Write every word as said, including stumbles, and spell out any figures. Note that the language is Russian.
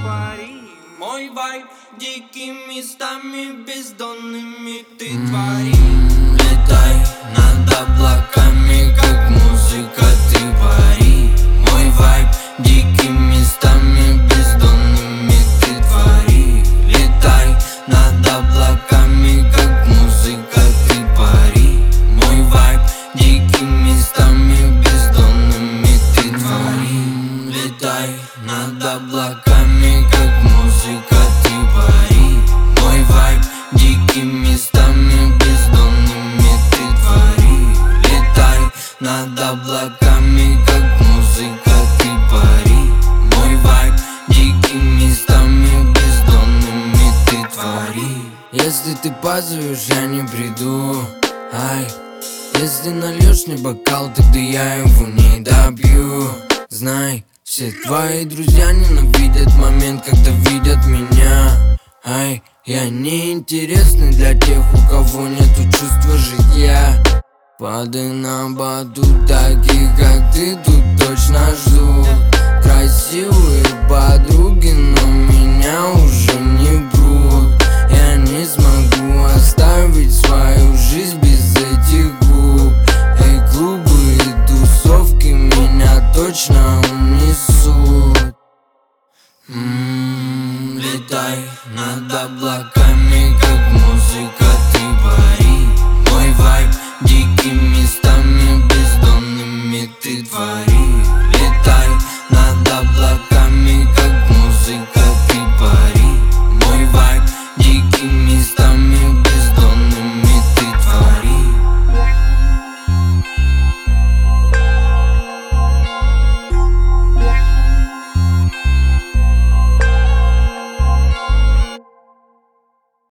твори. Мой вайб дикими местами бездонными ты твори. Летай над облаками, как музыка, ты пари. Мой вайб дикими местами бездонными ты твори. Летай над облаками, как музыка, ты пари. Мой вайб дикими местами бездонными ты твори. Летай над облаками, как музыка, ты пари. Мой вайб дикими местами бездонными ты твори. Летай над облаками, как музыка, ты пари. Мой вайб дикими местами бездонными ты твори. Если ты позовешь, я не приду. Ай, если нальешь мне бокал, тогда я его не допью. Знай, все твои друзья ненавидят момент, когда видят меня. Ай, я неинтересный для тех, у кого нету чувства житья. Падай на батут, таких как ты тут точно ждут. Красивые подруги, но меня уже не брут. Я не смогу оставить свою жизнь без этих губ. Эй, клубы и тусовки меня точно унесут. М-м-м, летай над облаками, как музыка, ты пари. Мой вайб дикими местами бездонными ты твори. Летай над облаками, как музыка, ты пари. Мой вайб дикими местами